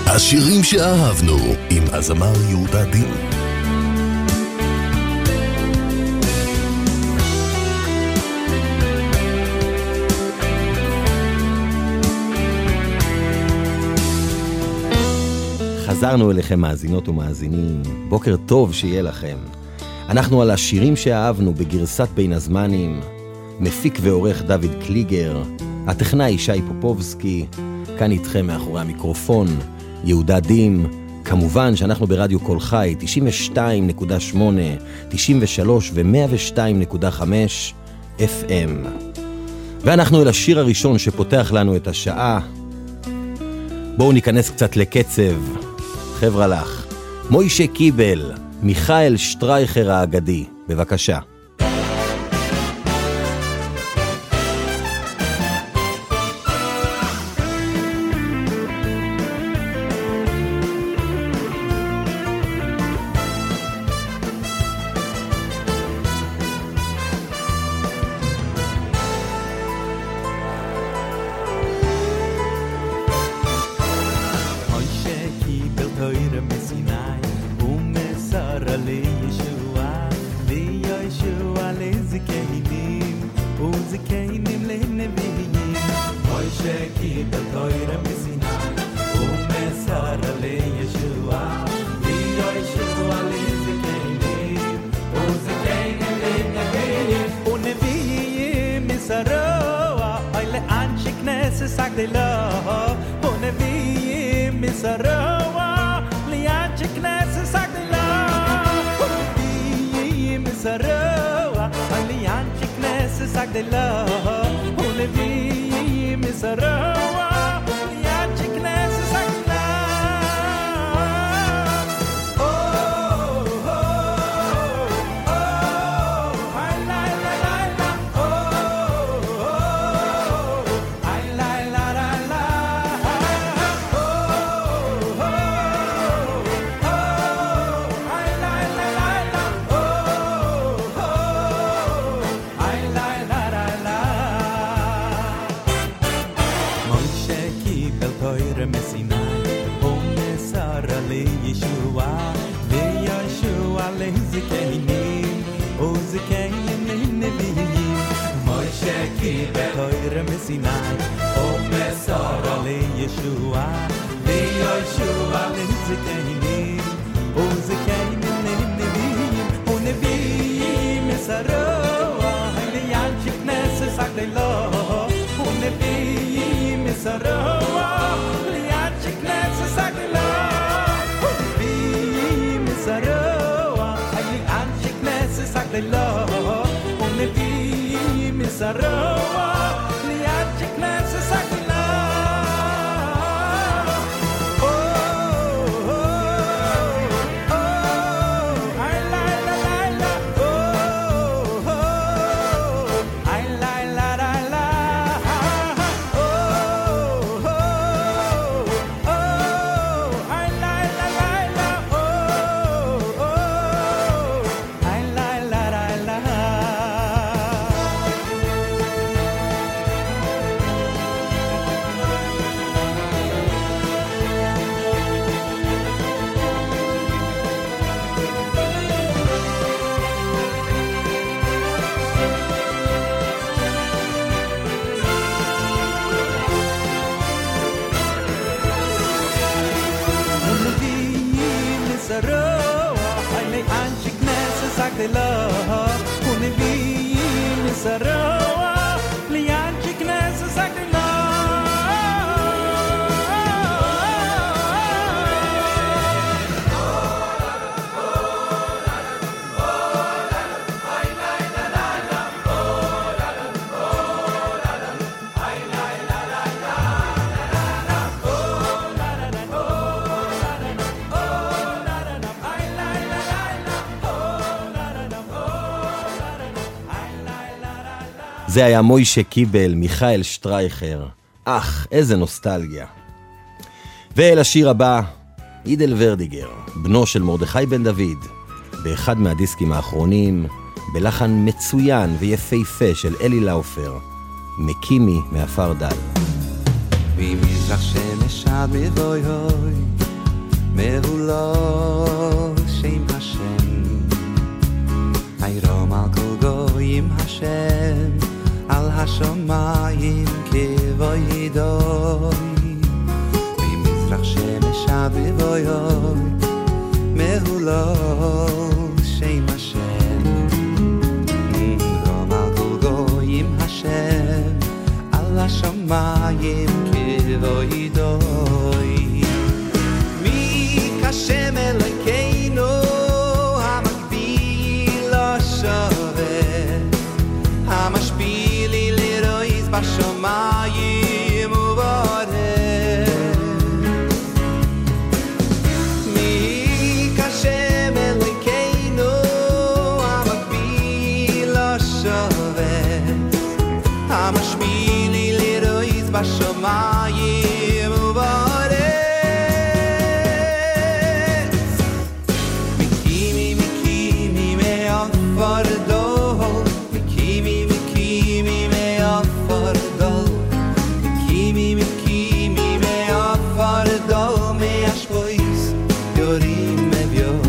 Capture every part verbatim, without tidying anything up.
השירים שאהבנו עם הזמר יהודה דין. חזרנו אליכם מאזינות ומאזינים, בוקר טוב שיהיה לכם. אנחנו על השירים שאהבנו בגרסת בין הזמנים, מפיק ועורך דוד קליגר, הטכנאי שי פופובסקי, כאן איתכם מאחורי המיקרופון, יהודה דים. כמובן שאנחנו ברדיו כל חי, תשעים ושתיים נקודה שמונה, תשעים ושלוש ו-מאה ושתיים נקודה חמש אף אם. ואנחנו אל השיר הראשון שפותח לנו את השעה. בואו ניכנס קצת לקצב. חבר'ה לך, מוישה קיבל, מיכאל שטרייכר האגדי, בבקשה. זה היה מוישה קיבל, מיכאל שטרייכר. אך, איזה נוסטלגיה. ואל השיר הבא, אידל ורדיגר, בנו של מרדכי בן דוד, באחד מהדיסקים האחרונים, בלחן מצוין ויפהפה של אלי לאופר, מקימי מאפר דל. ממזרח שמש עד מבוי הוי, מהולו שם השם, הירום על כל גויים השם, על השמיים כבוי דוי, ממזרח שמש עד מבוי הוי, מהולו שם השם, רום על כל גויים השם, על השמיים כבוי דוי, מי כשם אלוקינו המקביל השווה, המשפיל לרויז בשמיים ובארץ, מי כשם אלוקינו המקביל השווה, המשפיל לרויז בשמיים ובארץ, מקימי מקימי מעפר דול, מקימי מקימי מעפר דול, מקימי מקימי מעפר דול, מהשפויס יורים אביוי.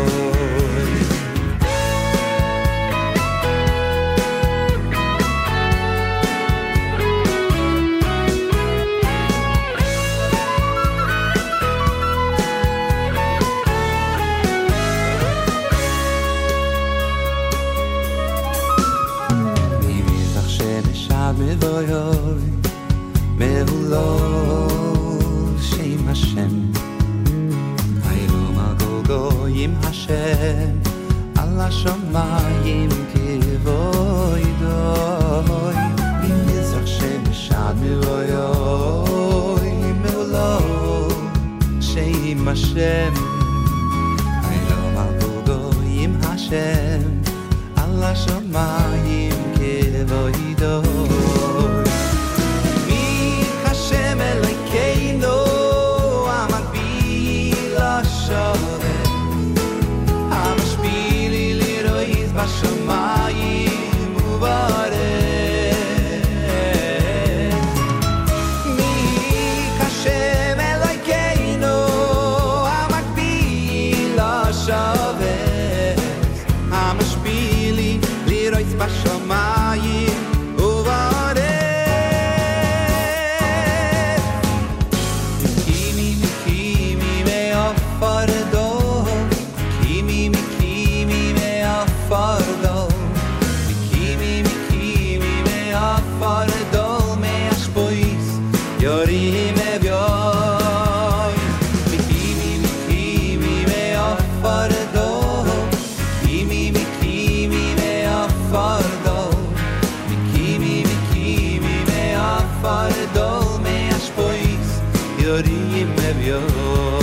ממזרח שמש עד מבוי הוי, מהולו שם השם, הירום על כל גויים השם, על השמיים כבוי דוי, ממזרח שמש עד מבוי הוי, מהולו שם השם, הירום על כל גויים השם, על השמיים כבוי דוי, מי כשם אלוקינו המקביל השווה, המשפיל לרויז בשמיים ובארץ, מי כשם אלוקינו המקביל השווה, המשפיל לרויז בשמיים ובארץ, מקימי מקימי מעפר דול, מקימי מקימי מעפר דול, מקימי מקימי מעפר דול, מהשפויס יורים אביוי, מקימי מקימי מעפר דול, מקימי מקימי מעפר דול, מקימי מקימי מעפר דול, מהשפויס יורים אביוי.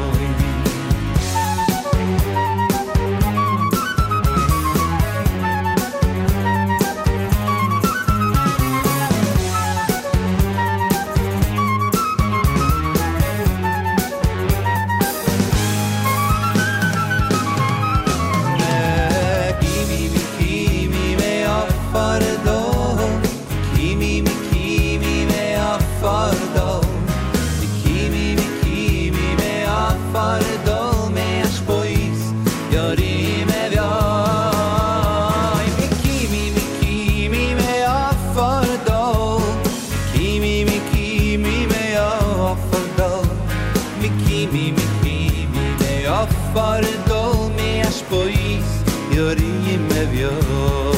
מקימי מקימי מעפר דול, מקימי מקימי מעפר דול, מקימי מקימי מעפר דול, מהשפויס יורים אביוי, מקימי מקימי מעפר דול, מקימי מקימי מעפר דול, מקימי מקימי מעפר דול, מהשפויס יורים אביוי.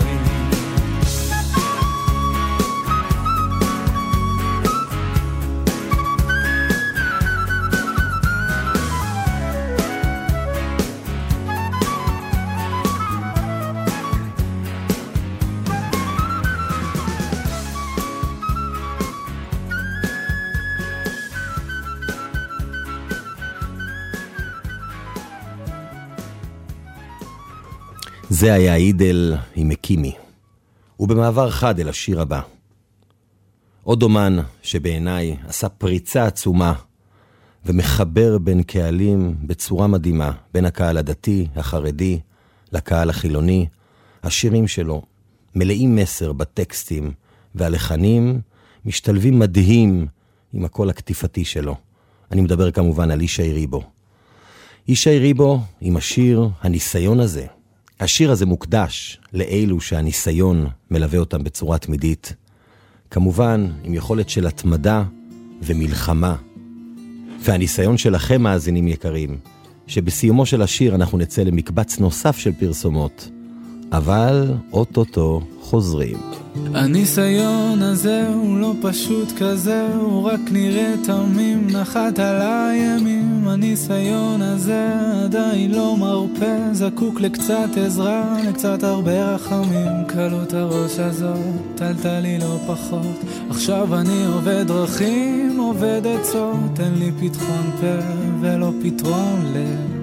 זה היה אידל עם מקימי, ובמעבר חד אל השיר הבא. עוד אומן שבעיניי עשה פריצה עצומה, ומחבר בין קהלים בצורה מדהימה, בין הקהל הדתי, החרדי, לקהל החילוני. השירים שלו מלאים מסר בטקסטים, והלחנים משתלבים מדהים עם הקול הקטיפתי שלו. אני מדבר כמובן על ישי ריבו. ישי ריבו עם השיר הניסיון הזה. השיר הזה מוקדש לאלו שהניסיון מלווה אותם בצורה תמידית. כמובן עם יכולת של התמדה ומלחמה. והניסיון שלכם מאזינים יקרים, שבסיומו של השיר אנחנו נצא למקבץ נוסף של פרסומות. אבל אוטוטו חוזרים. הניסיון הזה הוא לא פשוט כזה, הוא רק נראה תמים, נחת על הימים. הניסיון הזה עדיין לא מרפא, זקוק לקצת עזרה, לקצת הרבה רחמים. קלות הראש הזאת, טלטל לי לא פחות, עכשיו אני עובד דרכים, עובד עצות, אין לי פתחון פה ולא פתרון לב,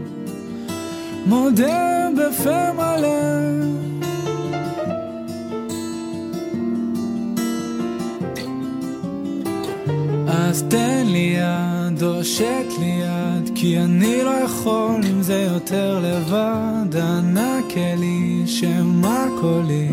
מודה בפה מלא. אז תן לי יד, הושט לי יד, כי אני לא יכול עם זה יותר לבד. ענק לי שמה קולי,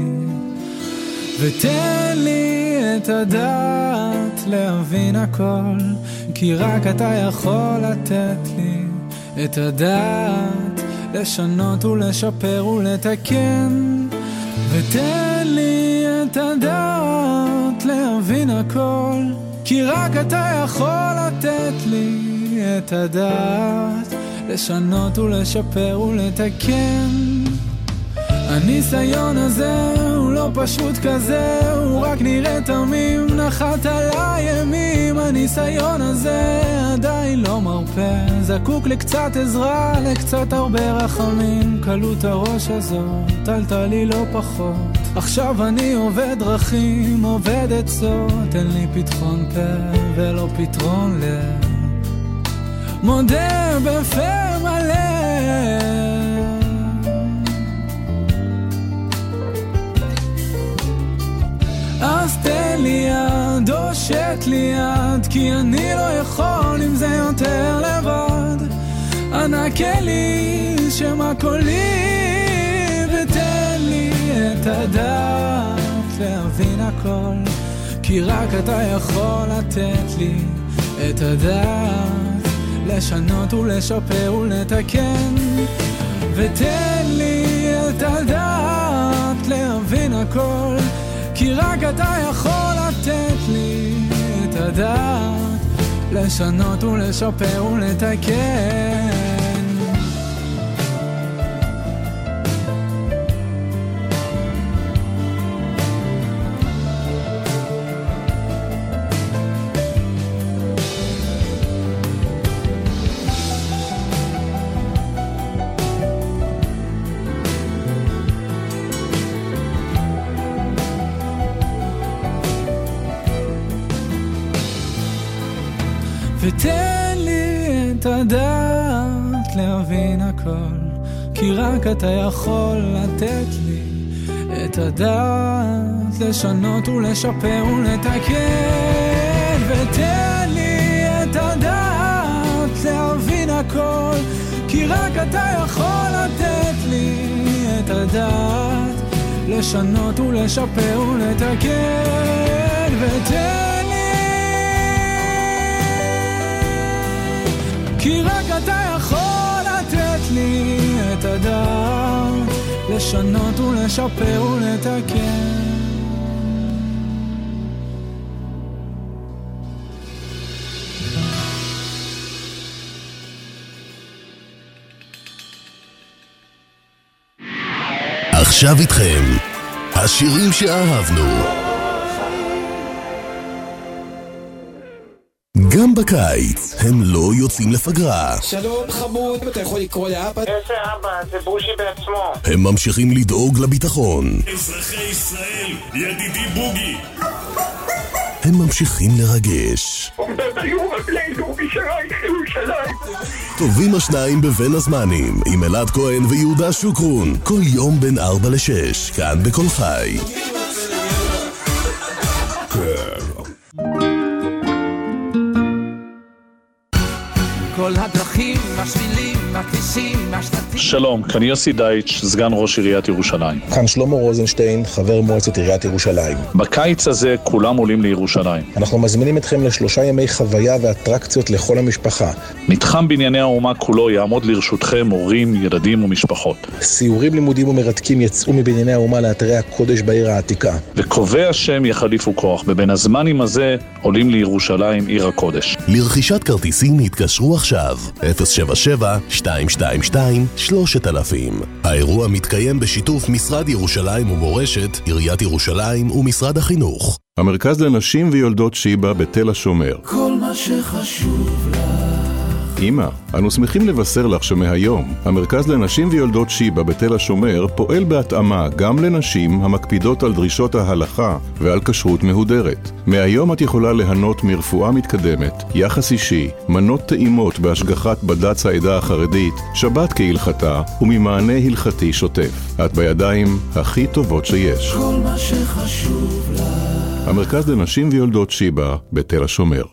ותן לי את הדעת להבין הכל, כי רק אתה יכול לתת לי את הדעת לשנות ולשפר ולתקן. ותן לי את הדעת להבין הכל, כי רק אתה יכול לתת לי את הדעת לשנות ולשפר ולתקן. הניסיון הזה הוא לא פשוט כזה, הוא רק נראה תמים, נחת על הימים. הניסיון הזה עדיין לא מרפא, זקוק לקצת עזרה, לקצת הרבה רחמים. קלות הראש הזאת, טלטל לי לא פחות, עכשיו אני עובד דרכים, עובד עצות, אין לי פתחון פה ולא פתרון לב, מודה בפה מלא. אז תן לי יד, הושט לי יד, כי אני לא יכול עם זה יותר לבד. ענק לי שמה קולי, ותן לי את הדעת להבין הכל, כי רק אתה יכול לתת לי את הדעת לשנות ולשפר ולתקן. ותן לי את הדעת להבין הכל, כי רק אתה יכול לתת לי את הדעת לשנות ולשפר ולתקן. ותן לי את הדעת להבין הכל, כי רק אתה יכול לתת לי את הדעת לשנות ולשפר ולתקן. ותן לי את הדעת להבין הכל, כי רק אתה יכול לתת לי את הדעת לשנות ולשפר ולתקן. ותן כי רק אתה יכול לתת לי את הדעת לשנות ולשפר ולתקן. עכשיו איתכם השירים שאהבנו. גם בקיץ הם לא יוצאים לפגרה. שלום חמוד, אתה יכול לקרוא לאבא? איזה אבא? זה בושי בעצמו. הם ממשיכים לדאוג לביטחון. אזרחי ישראל, ידידי בוגי. הם ממשיכים לרגש. עומדת היום עלינו בירושלים, ירושלים. טובים השניים בבין הזמנים, עם אלעד כהן ויהודה שוקרון. כל יום בין ארבע לשש, כאן בכל חי. כל הדרכים, השבילים, שלום, כאן יוסי דייץ', סגן ראש עיריית ירושלים. כאן שלמה רוזנשטיין, חבר מועצת עיריית ירושלים. בקיץ הזה כולם עולים לירושלים. אנחנו מזמינים אתכם לשלושה ימי חוויה ואטרקציות לכל המשפחה. מתחם בנייני האומה כולו יעמוד לרשותכם הורים, ילדים ומשפחות. סיורים לימודיים ומרתקים יצאו מבנייני האומה לאתרי הקודש בעיר העתיקה. וקובעי השם יחליפו כוח. בבין הזמנים הזה עולים לירושלים עיר הקודש. לרכישת כרטיסים התקשרו עכשיו אפס שבע שבע שתיים שתיים שתיים שלושת אלפים. האירוע מתקיים בשיתוף משרד ירושלים ומורשת, עיריית ירושלים ומשרד החינוך. המרכז לנשים ויולדות שיבא בתל השומר. כל מה שחשוב לך. אמא, אנו שמחים לבשר לך שמהיום המרכז לנשים ויולדות שיבא בתל השומר פועל בהתאמה גם לנשים המקפידות על דרישות ההלכה ועל כשרות מהודרת. מהיום את יכולה ליהנות מרפואה מתקדמת, יחס אישי, מנות טעימות בהשגחת בד"ץ העדה החרדית, שבת כהלכתה וממענה הלכתי שוטף. את בידיים הכי טובות שיש. כל מה שחשוב לך. המרכז לנשים ויולדות שיבא בתל השומר.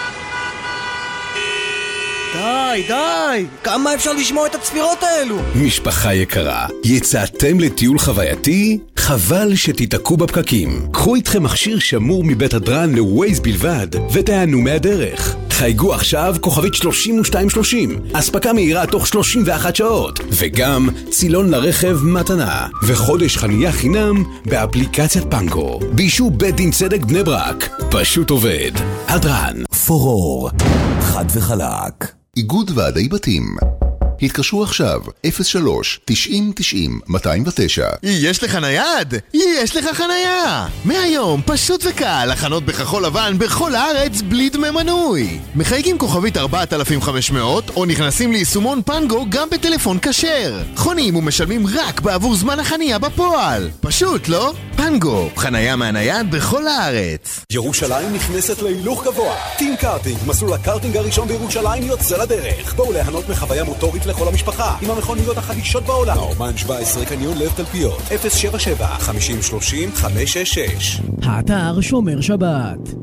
די, די! כמה אפשר לשמוע את הצפירות האלו? משפחה יקרה, יצאתם לטיול חווייתי? חבל שתתעקו בפקקים. קחו איתכם מכשיר שמור מבית הדרן לווייז בלבד, ותענו מהדרך. חייגו עכשיו כוכבית שלושים ושתיים שלושים, אספקה מהירה תוך שלושים ואחת שעות, וגם צילון לרכב מתנה, וחודש חנייה חינם באפליקציית פנגו. בישו בית דין צדק בני ברק, פשוט עובד. הדרן. פורור, חד וחלק. איגוד ועדי בתים. התקשרו עכשיו, אפס שלוש תשעים תשעים מאתיים ותשע. יש לך נייד? יש לך חנייה! מהיום פשוט וקל לחנות בכחול לבן בכל הארץ בלי דמי מנוי. מחייגים כוכבית ארבעת אלפים וחמש מאות או נכנסים ליישומון פנגו גם בטלפון כשר. חונים ומשלמים רק בעבור זמן החנייה בפועל. פשוט, לא? פנגו, חנייה מהנייד בכל הארץ. ירושלים נכנסת להילוך גבוה. טים קארטינג, מסלול הקארטינג הראשון בירושלים יוצא לדרך. בואו להנות מחוויה מוטורית לכל המשפחה עם המכוניות החדישות בעולם. האומן שבע עשרה קניון לב תלפיות, אפס שבע שבע חמישים שלושים חמש שש שש. האתר שומר שבת.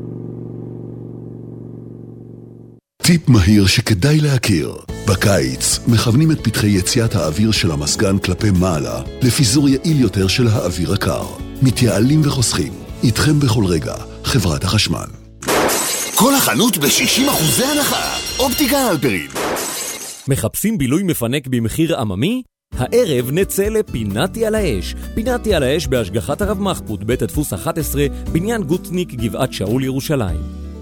טיפ מהיר שכדאי להכיר. בקיץ מכוונים את פתחי יציאת האוויר של המסגן כלפי מעלה לפיזור יעיל יותר של האוויר הקר. מתייעלים וחוסכים. איתכם בכל רגע, חברת החשמל. כל החנות ב-שישים אחוז הנחה. אופטיקה הלפרין. מחפשים בילוי מפנק במחיר עממי? הערב נצא לפינתי על האש. פינתי על האש בהשגחת הרב מחפוד, בית הדפוס אחת עשרה, בניין גוטניק, גבעת שאול, ירושלים.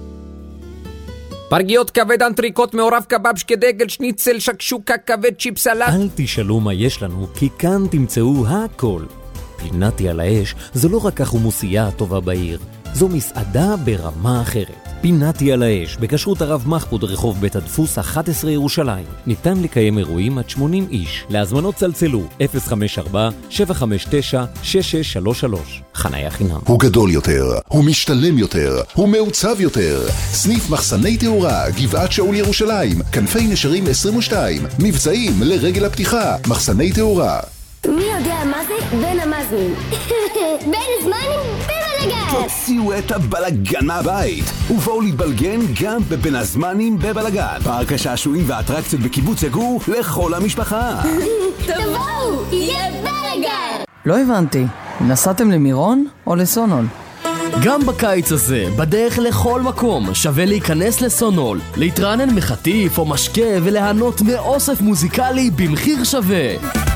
פרגיות כבד, אנטריקוט, מעורב קבב, שקדגל, שניצל, שקשוקה, כבד, צ'יפ סלט. אל תשאלו מה יש לנו, כי כאן תמצאו הכל. פינתי על האש זו לא רק החומוסייה הטובה בעיר, זו מסעדה ברמה אחרת. פינתי על האש, בכשרות הרב מחפוד, רחוב בית הדפוס אחת עשרה, ירושלים. ניתן לקיים אירועים עד שמונים איש. להזמנות צלצלו אפס חמש ארבע שבע חמש תשע שש שש שלוש שלוש. חניה חינם. הוא גדול יותר, הוא משתלם יותר, הוא מעוצב יותר. סניף מחסני תאורה, גבעת שאול, ירושלים. כנפי נשרים עשרים ושתיים. מבצעים לרגל הפתיחה. מחסני תאורה. מי יודע מה זה? בין המזמים. בין הזמנים, בבלגן. תוציאו את הבלגן מהבית ובואו להתבלגן גם בבין הזמנים בבלגן. פארק השעשועים והאטרקציות בקיבוץ יגור לכל המשפחה. תבואו, יהיה בלגן. לא הבנתי, נסעתם למירון או לסונול? גם בקיץ הזה, בדרך לכל מקום, שווה להיכנס לסונול, להתרענן מחטיף או משקה ולהנות מאוסף מוזיקלי במחיר שווה.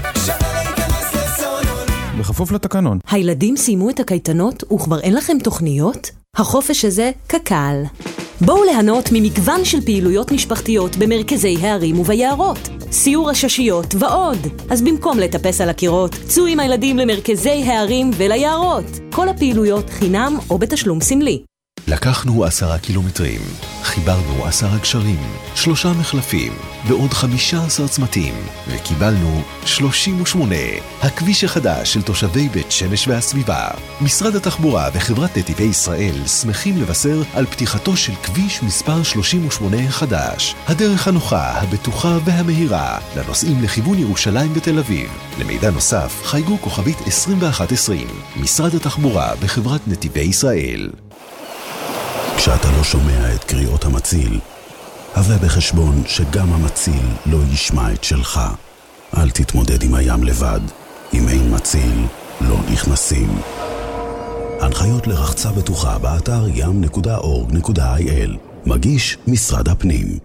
בכפוף לתקנון. הילדים סיימו את הקייטנות וכבר אין לכם תוכניות? החופש הזה קקל. בואו ליהנות ממגוון של פעילויות משפחתיות במרכזי הערים וביערות. סיור הששיות ועוד. אז במקום לטפס על הקירות, צאו עם הילדים למרכזי הערים וליערות. כל הפעילויות חינם או בתשלום סמלי. לקחנו עשרה קילומטרים, חיברנו עשרה גשרים, שלושה מחלפים ועוד חמישה עשר צמתים, וקיבלנו שלושים ושמונה. הכביש החדש של תושבי בית שמש והסביבה. משרד התחבורה וחברת נתיבי ישראל שמחים לבשר על פתיחתו של כביש מספר שלושים ושמונה החדש. הדרך הנוחה, הבטוחה והמהירה לנוסעים לכיוון ירושלים ותל אביב. למידע נוסף, חייגו כוכבית עשרים ואחת עשרים. משרד התחבורה וחברת נתיבי ישראל. כשאתה לא שומע את קריאות המציל, הווה בחשבון שגם המציל לא ישמע את שלך. אל תתמודד עם הים לבד. אם אין מציל, לא נכנסים. הנחיות לרחצה בטוחה באתר ים נקודה אורג נקודה איי אל. מגיש משרד הפנים.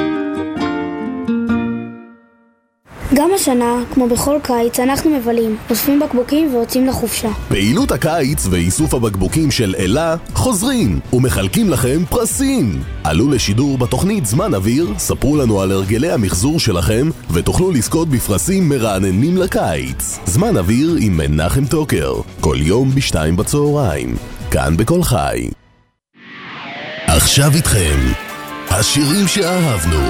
גם השנה, כמו בכל קיץ, אנחנו מבלים, אוספים בקבוקים ויוצאים לחופשה. פעילות הקיץ ואיסוף הבקבוקים של אלה חוזרים ומחלקים לכם פרסים. עלו לשידור בתוכנית זמן אוויר, ספרו לנו על הרגלי המחזור שלכם ותוכלו לזכות בפרסים מרעננים לקיץ. זמן אוויר עם מנחם טוקר, כל יום בשתיים בצהריים, כאן בכל חי. עכשיו איתכם, השירים שאהבנו.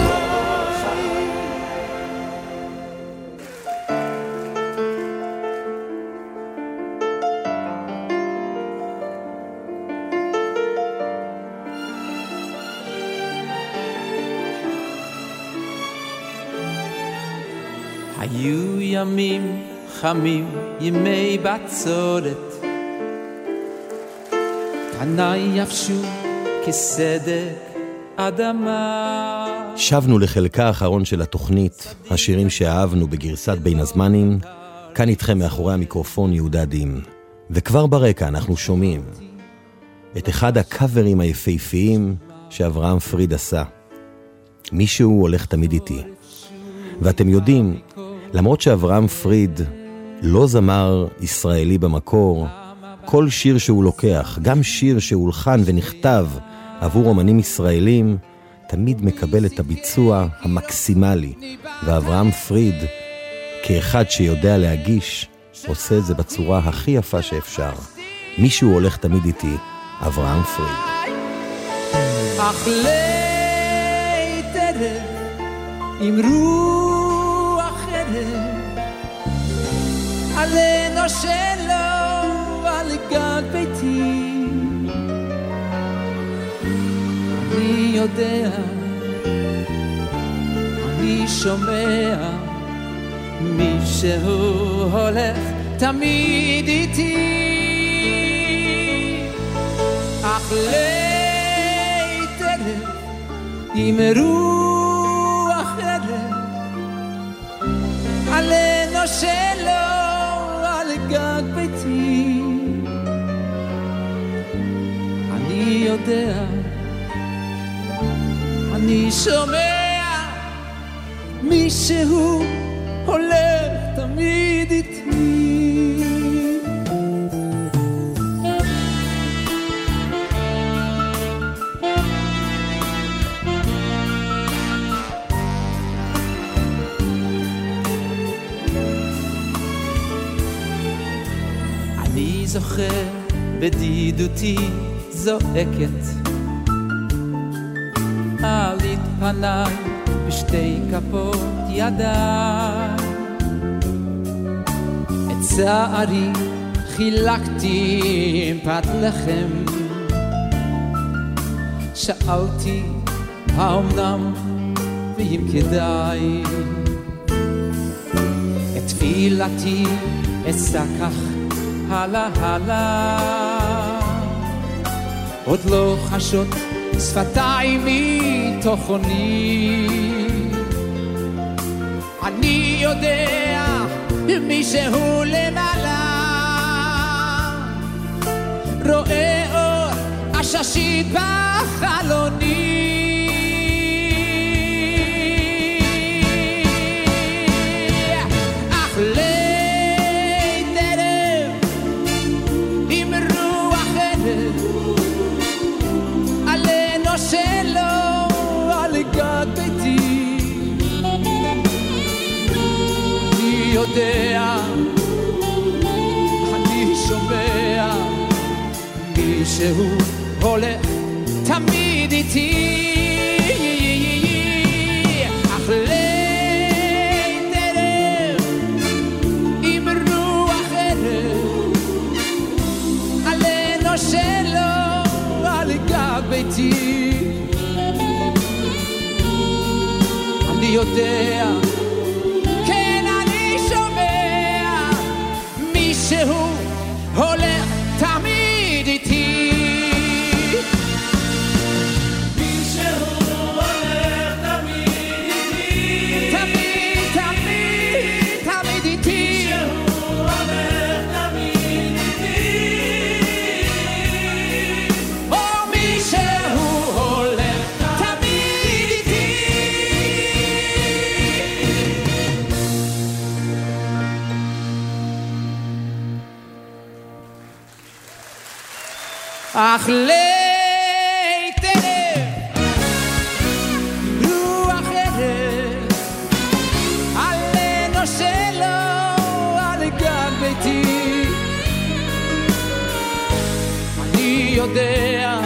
היו ימים חמים, ימי בצורת, פניי יבשו כסדק אדמה. שבנו לחלקה האחרון של התוכנית, השירים שאהבנו בגרסת בין הזמנים. כאן איתכם מאחורי המיקרופון יהודה דים, וכבר ברקע אנחנו שומעים את אחד הקאברים היפהפיים שאברהם פריד עשה, מישהו הולך תמיד איתי. ואתם יודעים, למרות שאברהם פריד לא זמר ישראלי במקור, כל שיר שהוא לוקח, גם שיר שהולחן ונכתב עבור אומנים ישראלים, תמיד מקבל את הביצוע המקסימלי. ואברהם פריד, כאחד שיודע להגיש, עושה את זה בצורה הכי יפה שאפשר. מישהו הולך תמיד איתי, אברהם פריד. אך לי תראה עם רוח אחרת עלינו שלו על גג ביתי. אני יודע, אני שומע, מישהו הולך תמיד איתי. אך לי תראה עם רוח עלינו שלו על גג ביתי. אני יודע, אני שומע, מישהו הולך תמיד איתי. זוכר בדידותי זועקת על פניי בשתי כפות ידיי. את צערי חילקתי עם פת לחם, שאלתי האומנם ואם כדאי. את תפילתי אשא כך הלאה הלאה, עוד לא חשות שפתיים מתוכני. אני יודע מישהו למעלה רואה אור עששית בחלוני. אך שלו על גג ביתי. אני יודע, אני שומע, מישהו הולך תמיד איתי. אך ליל ערב עם רוח ערב עלינו שלו על גג ביתי. אני יודע, כן אני שומע, מישהו הולך תמיד איתי. מישהו הולך אך ליתר רוח ערב עלינו שלו על גג ביתי אני יודע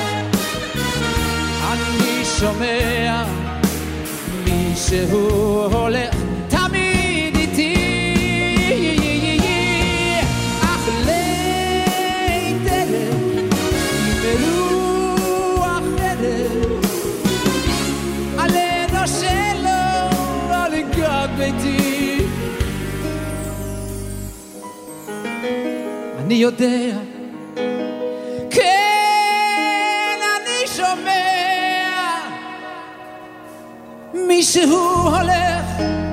אני שומע מישהו הולך תמיד איתי אך ליתר ברוח ערב עלינו שלו על גג ביתי אני יודע כן אני שומע מישהו הולך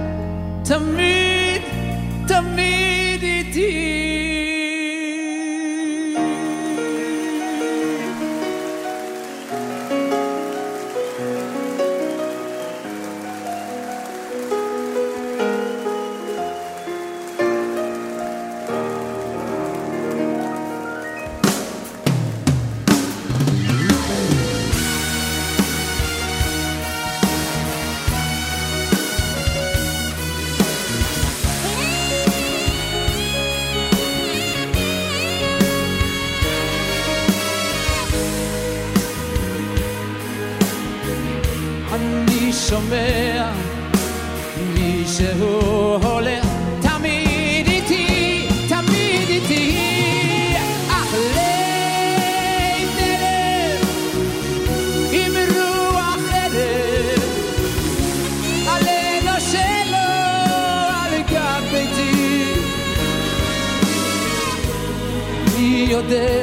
תמיד תמיד איתי שומע מישהו הולך תמיד איתי תמיד איתי אך ליתר עם רוח ערב עלינו שלו על גג ביתי אני יודע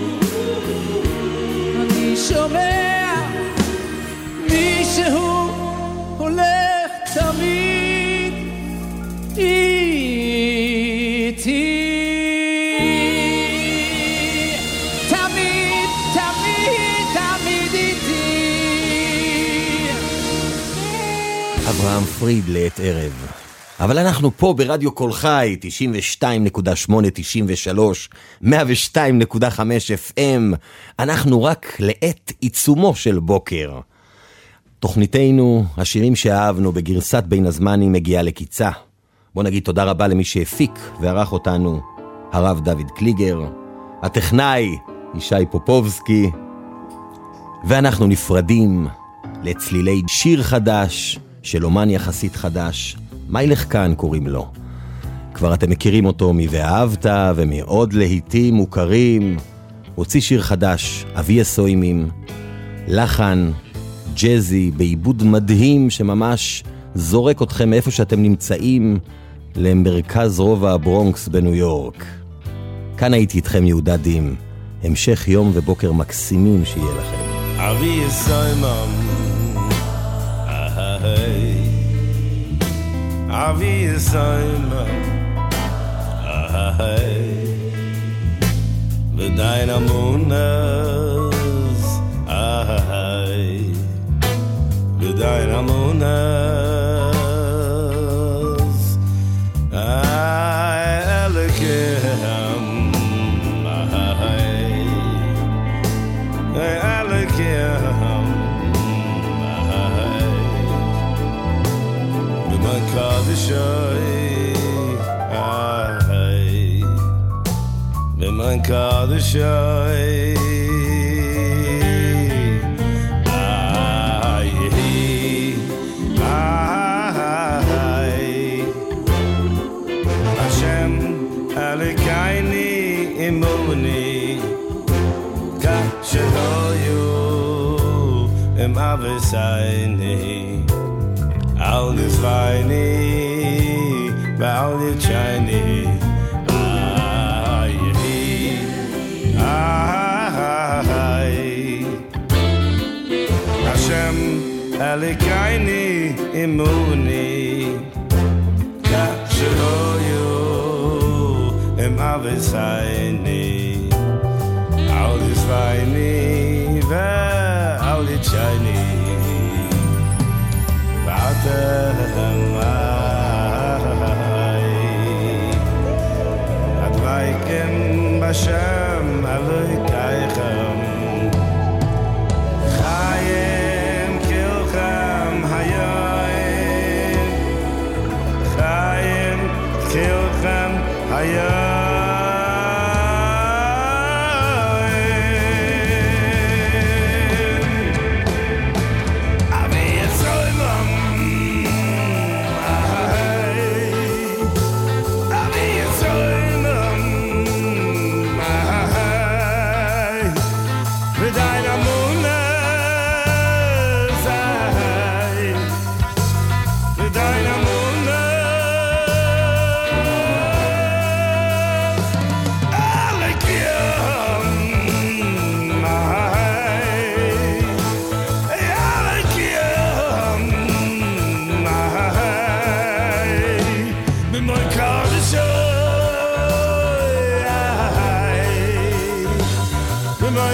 אני שומע מישהו הולך תמיד איתי תמיד תמיד תמיד איתי אברהם פריד לעת ערב אבל אנחנו פה ברדיו קול חי תשעים ושתיים נקודה שמונה תשעים ושלוש מאה ושתיים נקודה חמש אף אם אנחנו רק לעת עיצומו של בוקר תוכניתנו, השירים שאהבנו בגרסת בין הזמנים מגיעה לקיצה. בוא נגיד תודה רבה למי שהפיק וערך אותנו, הרב דוד קליגר, הטכנאי ישי פופובסקי, ואנחנו נפרדים לצלילי שיר חדש של אומן יחסית חדש, מיילך כאן קוראים לו. כבר אתם מכירים אותו מ"ואהבת" ומעוד להיטים מוכרים. הוציא שיר חדש, אבי הסוימים, לחן ג'זי בעיבוד מדהים שממש זורק אתכם מאיפה שאתם נמצאים למרכז רובע הברונקס בניו יורק. כאן הייתי איתכם יהודה דים. המשך יום ובוקר מקסימים שיהיה לכם. אבי הסוימים אבי הסוימים ודיין המונס Dein amonas ay elekem ay elekem ay b'man kadishay ay b'man kadishay Im Avesayni Al Nisvayni Val Yichayni Ay Ay Hashem Elikayni Imuni Kashiroyu Im Avesayni Al Nisvayni Val Yichayni Advaikem Bashem Aloikaichem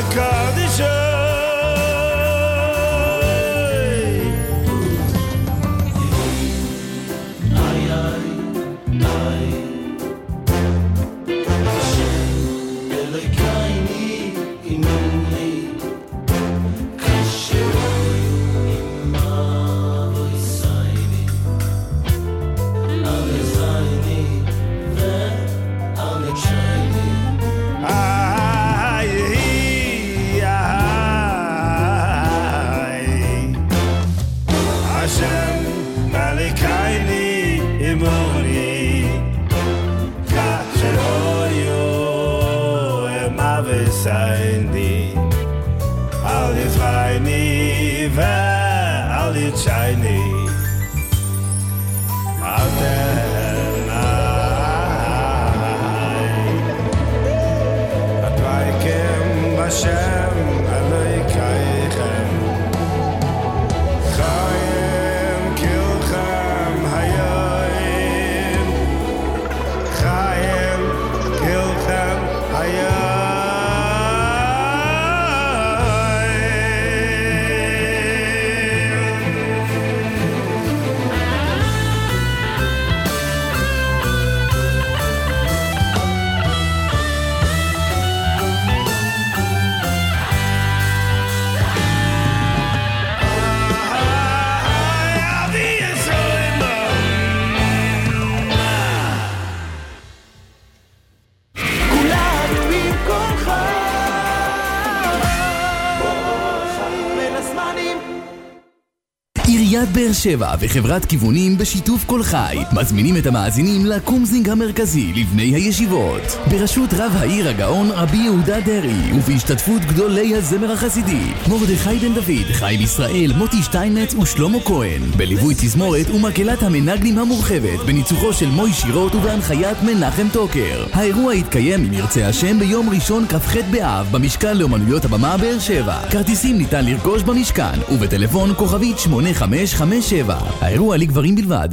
עיריית באר שבע וחברת כיוונים בשיתוף כל חי מזמינים את המאזינים לקומזינג המרכזי לבני הישיבות בראשות רב העיר הגאון רבי יהודה דרי ובהשתתפות גדולי הזמר החסידי מרדכי בן דוד, חיים ישראל, מוטי שטיינץ ושלמה כהן בליווי תזמורת ומקהלת המנגנים המורחבת בניצוחו של מוי שירות ובהנחיית מנחם טוקר. האירוע יתקיים אם ירצה השם ביום ראשון כ"ח באב במשכן לאומנויות הבמה באר שבע. כרטיסים ניתן לרכוש במשכן ובטלפון כוכבית שמונה חמש חמש שבע. האירוע לגברים בלבד.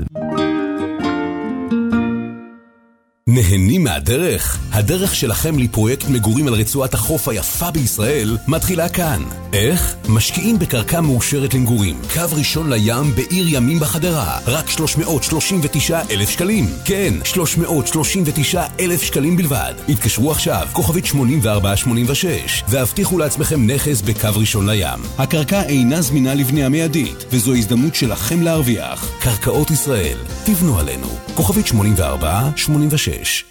נהנים מהדרך? הדרך שלכם לפרויקט מגורים על רצועת החוף היפה בישראל מתחילה כאן. איך? משקיעים בקרקע מאושרת למגורים. קו ראשון לים בעיר ימים בחדרה. רק שלוש מאות שלושים ותשעה אלף שקלים. כן, שלוש מאות שלושים ותשעה אלף שקלים בלבד. התקשרו עכשיו, כוכבית שמונים וארבע שמונים ושש, והבטיחו לעצמכם נכס בקו ראשון לים. הקרקע אינה זמינה לבנייה מיידית, וזו הזדמנות שלכם להרוויח. קרקעות ישראל, תבנו עלינו. כוכבית שמונים וארבע שמונים ושש.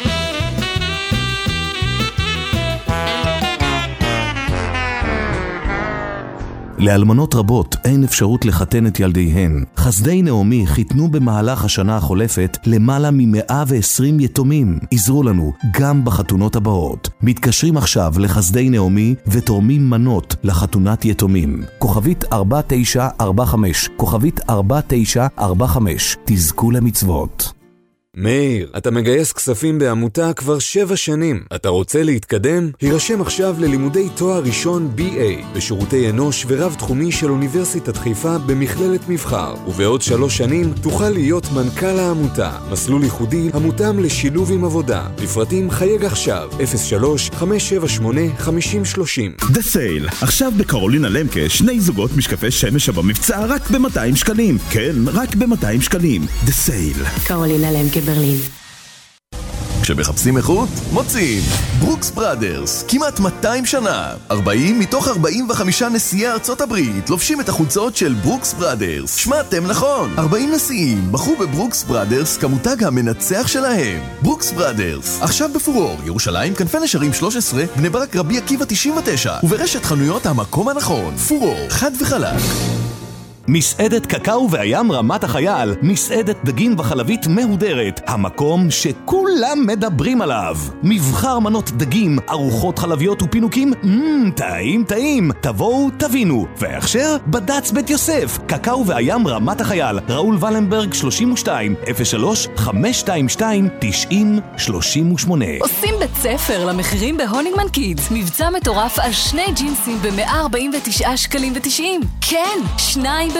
לאלמנות רבות אין אפשרות לחתן את ילדיהן. חסדי נעמי חיתנו במהלך השנה החולפת למעלה מ-מאה ועשרים יתומים. עזרו לנו גם בחתונות הבאות. מתקשרים עכשיו לחסדי נעמי ותורמים מנות לחתונת יתומים. כוכבית ארבע תשע ארבע חמש, כוכבית ארבע תשע ארבע חמש. תזכו למצוות. מאיר, אתה מגייס כספים בעמותה כבר שבע שנים. אתה רוצה להתקדם? הירשם עכשיו ללימודי תואר ראשון בי איי בשירותי אנוש ורב תחומי של אוניברסיטת חיפה במכללת מבחר, ובעוד שלוש שנים תוכל להיות מנכ"ל העמותה. מסלול ייחודי המותאם לשילוב עם עבודה. לפרטים חייג עכשיו אפס שלוש חמש שבע שמונה חמש אפס שלוש אפס. The Sale, עכשיו בקרולינה למקה שני זוגות משקפי שמש במבצע רק ב-מאתיים שקלים. כן, רק ב-מאתיים שקלים. The Sale. קרולינה למקה ברלין. כשמחפשים איכות, מוצאים ברוקס בראדרס, כמעט מאתיים שנה. ארבעים מתוך ארבעים וחמישה נשיאי ארצות הברית לובשים את החולצות של ברוקס בראדרס. שמעתם נכון, ארבעים נשיאים בחרו בברוקס בראדרס כמותג המנצח שלהם. ברוקס בראדרס, עכשיו בפורור, ירושלים, כנפי נשרים שלוש עשרה, בני ברק רבי עקיבא תשעים ותשע, וברשת חנויות המקום הנכון. פורור, חד וחלק. מסעדת קקאו והים רמת החייל, מסעדת דגים וחלבית מהודרת, המקום שכולם מדברים עליו. מבחר מנות דגים, ארוחות חלביות ופינוקים, מmm, טעים טעים, תבואו תבינו. והכשר בד"ץ בית יוסף, קקאו והים רמת החייל, ראול ולנברג שלושים ושתיים, אפס שלוש חמש שתיים שתיים תשעים שלושים ושמונה. עושים בית ספר למחירים בהונינגמן קידס, מבצע מטורף על שני ג'ינסים ב-מאה ארבעים ותשעה שקלים ותשעים. כן, שניים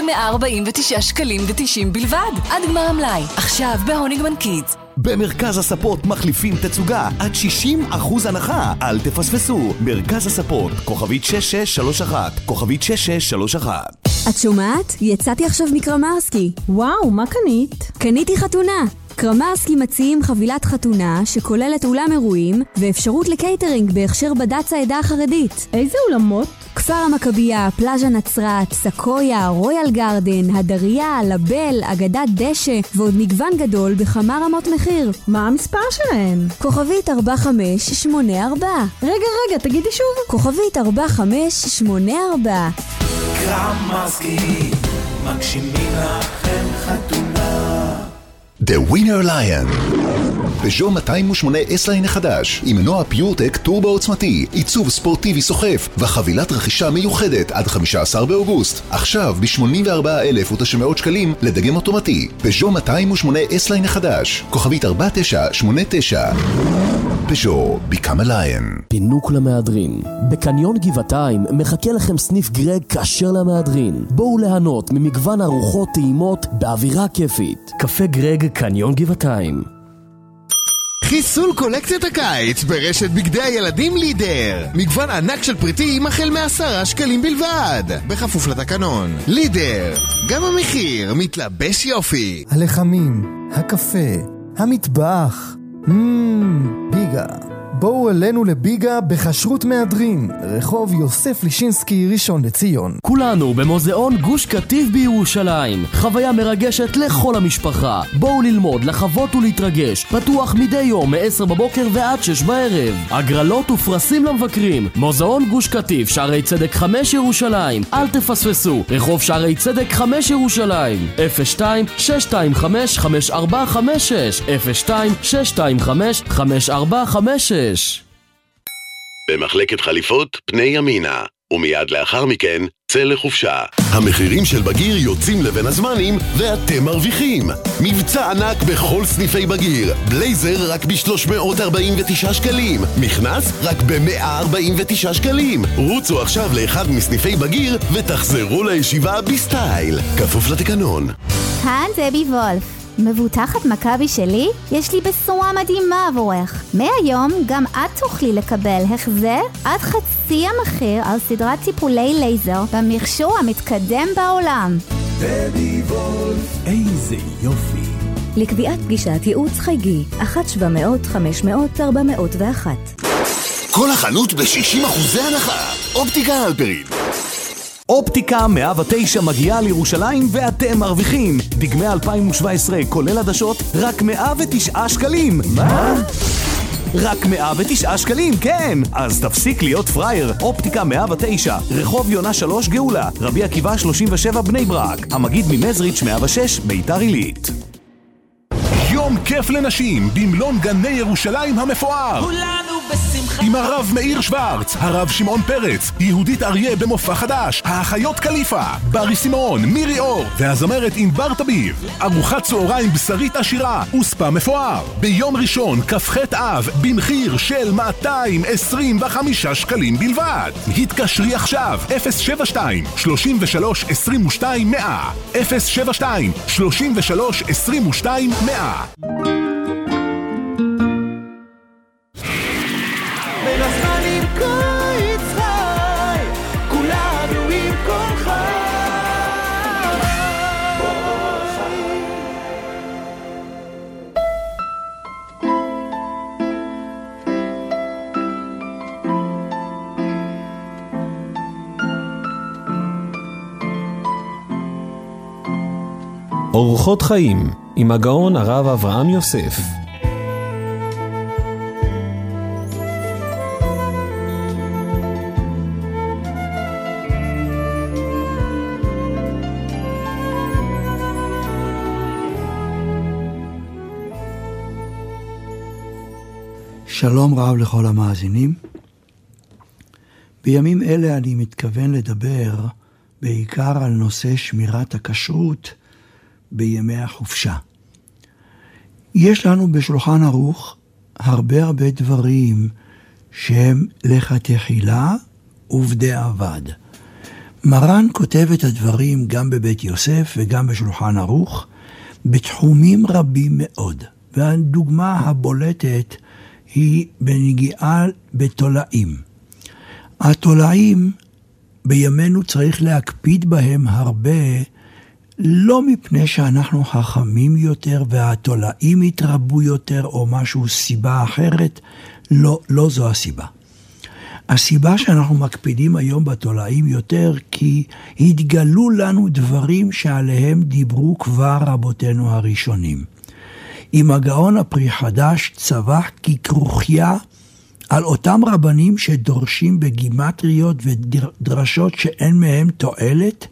ב-מאה ארבעים ותשעה שקלים ותשעים בלבד. עד גמר המלאי, עכשיו בהוניגמן קידס. במרכז הספות מחליפים תצוגה עד שישים אחוז הנחה. אל תפספסו. מרכז הספות, כוכבית שש שש שלוש אחת, כוכבית שש שש שלוש אחת. את שומעת? יצאתי עכשיו מקרמרסקי. וואו, מה קנית? קניתי חתונה. קרמרסקי מציעים חבילת חתונה שכוללת אולם אירועים ואפשרות לקייטרינג בהכשר בד"ץ העדה החרדית. איזה אולמות? כפר המכבייה, פלאז'ה נצרת, סקויה, רויאל גרדן, הדריה, לבל, אגדת דשא ועוד מגוון גדול בכמה רמות מחיר. מה המספר שלהם? כוכבית ארבע חמש שמונה ארבע. רגע רגע, תגידי שוב. כוכבית ארבע חמש שמונה ארבע. קרמרסקי, מגשימים לכם חתונה. The Winner Lion פז'ו מאתיים ושמונה S-Line החדש עם מנוע פיורטק טורבו עוצמתי, עיצוב ספורטיבי סוחף וחבילת רכישה מיוחדת עד חמישה עשר באוגוסט. עכשיו ב-שמונים וארבעה אלף ותשע מאות שקלים לדגם אוטומטי. פז'ו מאתיים ושמונה S-Line החדש, כוכבית ארבע תשע שמונה תשע. פז'ו, Become a Lion. פינוק למהדרין. בקניון גבעתיים מחכה לכם סניף גרג כשר למהדרין. בואו ליהנות ממגוון ארוחות טעימות באווירה כיפית. קפה גרג קניון גבעתיים. חיסול קולקציית הקיץ ברשת בגדי הילדים לידר. מגוון ענק של פריטים החל מעשרה שקלים בלבד, בכפוף לתקנון. לידר, גם המחיר מתלבש יופי. הלחמים, הקפה, המטבח. מmm, ביגה. בואו אלינו לביגה בחשרות מהדרין, רחוב יוסף לישינסקי ראשון לציון. כולנו במוזיאון גוש קטיף בירושלים. חוויה מרגשת לכל המשפחה. בואו ללמוד, לחוות ולהתרגש. פתוח מדי יום מ-עשר בבוקר ועד שש בערב. הגרלות ופרסים למבקרים. מוזיאון גוש קטיף, שערי צדק חמש ירושלים. אל תפספסו. רחוב שערי צדק חמש ירושלים. אפס שתיים שש שתיים חמש חמש ארבע חמש שש אפס שתיים שש שתיים חמש חמש ארבע חמש שש. במחלקת חליפות פני ימינה, ומיד לאחר מכן צא לחופשה. המחירים של בגיר יוצאים לבין הזמנים ואתם מרוויחים. מבצע ענק בכל סניפי בגיר. בלייזר רק ב-שלוש מאות ארבעים ותשעה שקלים. מכנס רק ב-מאה ארבעים ותשעה שקלים. רוצו עכשיו לאחד מסניפי בגיר ותחזרו לישיבה בסטייל. כפוף לתקנון. כאן דבי וולף. מבוטחת מכבי שלי? יש לי בשורה מדהימה עבורך. מהיום גם את תוכלי לקבל החזר עד חצי המחיר על סדרת טיפולי לייזר במכשור המתקדם בעולם. דבי וולף, איזה יופי. לקביעת פגישת ייעוץ חייגי אחת שבע מאות חמש מאות ארבע מאות ואחת. כל החנות ב-שישים אחוז הנחה. אופטיקה הלפרין. אופטיקה מאה ותשע מגיעה לירושלים ואתם מרוויחים. דגמי אלפיים שבע עשרה כולל עדשות רק מאה ותשעה שקלים. מה? רק מאה ותשעה שקלים, כן. אז תפסיק להיות פרייר. אופטיקה מאה ותשע, רחוב יונה שלוש גאולה, רבי עקיבא שלושים ושבע בני ברק, המגיד ממזריץ' מאה ושש ביתר עילית. יום כיף לנשים במלון גני ירושלים המפואר. כולנו בשמחה. עם הרב מאיר שוורץ, הרב שמעון פרץ, יהודית אריה במופע חדש, האחיות קליפה, ברי סימון, מירי אור והזמרת ענבר תביב. ארוחת צהריים בשרית עשירה וספה מפואר. ביום ראשון כ"ח אב במחיר של מאתיים עשרים וחמישה שקלים בלבד. התקשרי עכשיו אפס שבע שתיים שלושים ושלוש עשרים ושתיים מאה אפס שבע שתיים שלושים ושלוש עשרים ושתיים מאה. בין הזמנים קיץ חי, כולנו עם כל חי. אורחות חיים עם הגאון הרב אברהם יוסף. שלום רב לכל המאזינים. בימים אלה אני מתכוון לדבר בעיקר על נושא שמירת הכשרות בימי החופשה. יש לנו בשולחן ערוך הרבה הרבה דברים שהם לכתחילה ובדיעבד. מרן כותב את הדברים גם בבית יוסף וגם בשולחן ערוך, בתחומים רבים מאוד. והדוגמה הבולטת היא בנגיעה בתולעים. התולעים בימינו צריך להקפיד בהם הרבה, לא מפני שאנחנו חכמים יותר והתולעים יתרבו יותר או משהו סיבה אחרת, לא, לא זו הסיבה. הסיבה שאנחנו מקפידים היום בתולעים יותר, כי התגלו לנו דברים שעליהם דיברו כבר רבותינו הראשונים. אם הגאון הפרי חדש צבח ככרוכיה על אותם רבנים שדורשים בגימטריות ודרשות שאין מהם תועלת,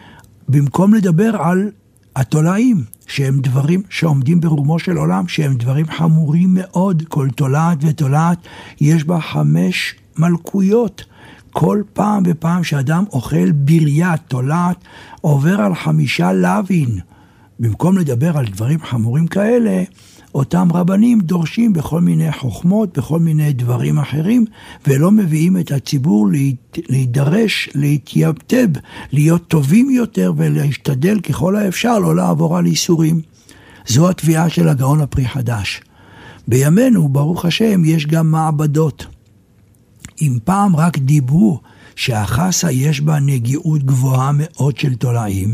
במקום לדבר על התולעים, שהם דברים שעומדים ברומו של עולם, שהם דברים חמורים מאוד, כל תולעת ותולעת יש בה חמש מלכויות. כל פעם ופעם שאדם אוכל בריה, תולעת, עובר על חמישה לוין. במקום לדבר על דברים חמורים כאלה, אותם רבנים דורשים בכל מיני חוכמות, בכל מיני דברים אחרים, ולא מביאים את הציבור להידרש, להתייבטב, להיות טובים יותר ולהשתדל ככל האפשר לא לעבור על איסורים. זו התביעה של הגאון הפרי חדש. בימינו, ברוך השם, יש גם מעבדות. אם פעם רק דיברו שהחסה יש בה נגיעות גבוהה מאוד של תולעים,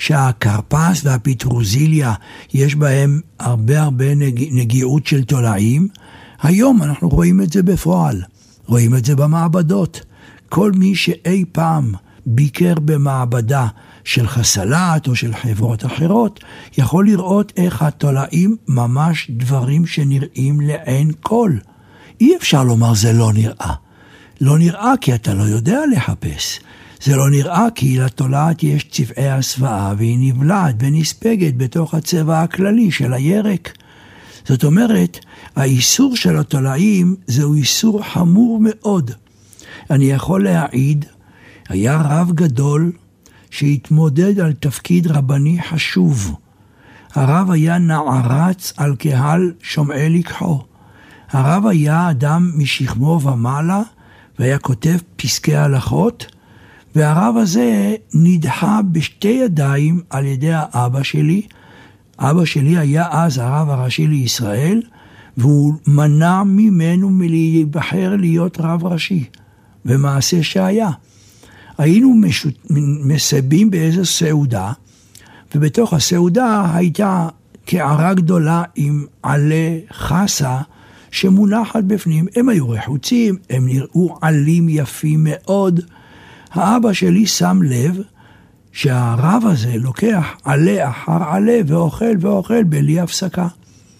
שהקרפס והפיטרוזיליה יש בהם הרבה הרבה נג... נגיעות של תולעים, היום אנחנו רואים את זה בפועל, רואים את זה במעבדות. כל מי שאי פעם ביקר במעבדה של חסלת או של חברות אחרות, יכול לראות איך התולעים ממש דברים שנראים לעין כל. אי אפשר לומר זה לא נראה. לא נראה כי אתה לא יודע לחפש. זה לא נראה כי לתולעת יש צבעי הסוואה והיא נבלעת ונספגת בתוך הצבע הכללי של הירק. זאת אומרת, האיסור של התולעים זהו איסור חמור מאוד. אני יכול להעיד, היה רב גדול שהתמודד על תפקיד רבני חשוב. הרב היה נערץ על קהל שומעי לקחו. הרב היה אדם משכמו ומעלה, והיה כותב פסקי הלכות, והרב הזה נדחה בשתי ידיים על ידי האבא שלי. אבא שלי היה אז הרב הראשי לישראל, והוא מנע ממנו מלהיבחר להיות רב ראשי, ומעשה שהיה. היינו משות... מסבים באיזו סעודה, ובתוך הסעודה הייתה קערה גדולה עם עלי חסה, שמונחת בפנים. הם היו רחוצים, הם נראו עלים יפים מאוד. האבא שלי שם לב שהרב הזה לוקח עלה אחר עלה ואוכל ואוכל בלי הפסקה.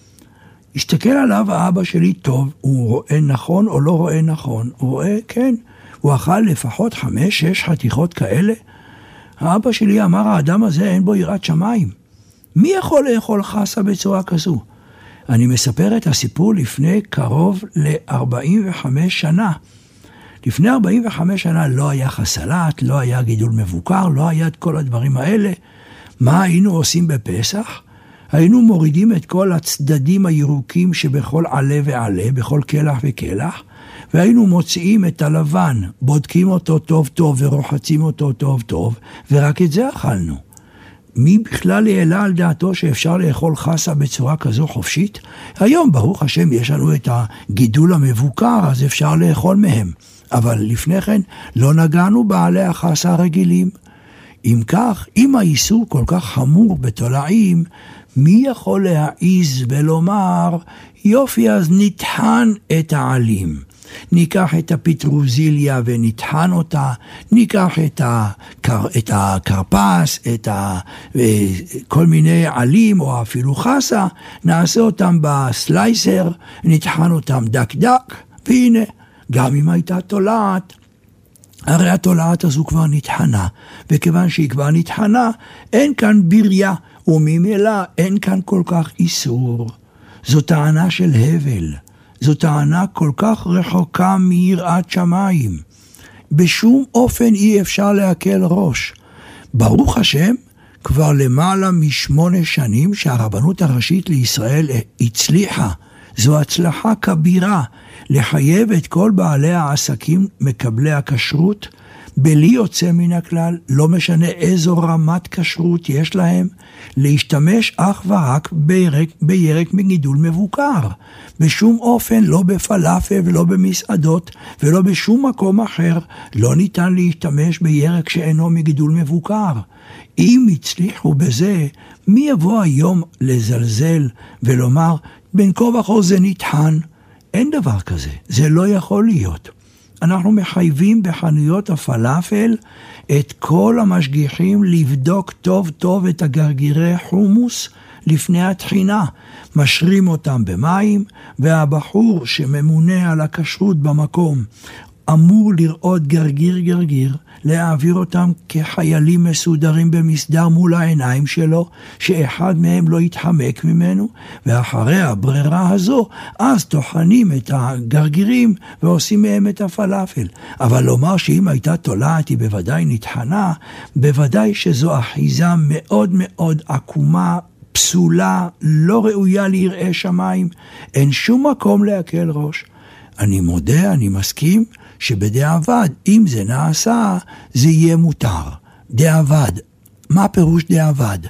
הסתכל עליו האבא שלי טוב, הוא רואה נכון או לא רואה נכון? הוא רואה, כן, הוא אכל לפחות חמש, שש חתיכות כאלה. האבא שלי אמר, האדם הזה אין בו יראת שמיים. מי יכול לאכול חסה בצורה כזו? אני מספר את הסיפור לפני קרוב ל-ארבעים וחמש שנה. לפני ארבעים וחמש שנה לא היה חסלת, לא היה גידול מבוקר, לא היה את כל הדברים האלה. מה היינו עושים בפסח? היינו מורידים את כל הצדדים הירוקים שבכל עלה ועלה, בכל קלח וקלח, והיינו מוציאים את הלבן, בודקים אותו טוב טוב ורוחצים אותו טוב טוב, ורק את זה אכלנו. מי בכלל העלה על דעתו שאפשר לאכול חסה בצורה כזו חופשית? היום ברוך השם יש לנו את הגידול המבוקר, אז אפשר לאכול מהם. אבל לפני כן לא נגענו בעלי החסה הרגילים. אם כך, אם האיסור כל כך חמור בתולעים, מי יכול להעיז ולומר, יופי אז נטחן את העלים. ניקח את הפיטרוזיליה ונטחן אותה, ניקח את, הקר, את הקרפס, את ה, כל מיני עלים או אפילו חסה, נעשה אותם בסלייסר, נטחן אותם דק דק, והנה, גם אם הייתה תולעת, הרי התולעת הזו כבר נטחנה, וכיוון שהיא כבר נטחנה, אין כאן בריה, וממילא אין כאן כל כך איסור. זו טענה של הבל. זו טענה כל כך רחוקה מיראת שמיים. בשום אופן אי אפשר להקל ראש. ברוך השם, כבר למעלה משמונה שנים שהרבנות הראשית לישראל הצליחה, זו הצלחה כבירה, לחייב את כל בעלי העסקים מקבלי הכשרות בלי יוצא מן הכלל, לא משנה איזו רמת כשרות יש להם, להשתמש אך ורק בירק, בירק מגידול מבוקר. בשום אופן, לא בפלאפל ולא במסעדות ולא בשום מקום אחר, לא ניתן להשתמש בירק שאינו מגידול מבוקר. אם הצליחו בזה, מי יבוא היום לזלזל ולומר, בין כה וכה זה נטחן? אין דבר כזה, זה לא יכול להיות. אנחנו מחייבים בחנויות הפלאפל את כל המשגיחים לבדוק טוב טוב את הגרגירי חומוס לפני התחינה. משרים אותם במים, והבחור שממונה על הכשרות במקום אמור לראות גרגיר גרגיר, להעביר אותם כחיילים מסודרים במסדר מול העיניים שלו, שאחד מהם לא יתחמק ממנו, ואחרי הברירה הזו, אז תוכנים את הגרגירים ועושים מהם את הפלאפל. אבל לומר שאם הייתה תולעת היא בוודאי נטחנה, בוודאי שזו אחיזה מאוד מאוד עקומה, פסולה, לא ראויה ליראי שמיים, אין שום מקום להקל ראש. אני מודה, אני מסכים, שבדיעבד, אם זה נעשה, זה יהיה מותר. דיעבד. מה פירוש דיעבד?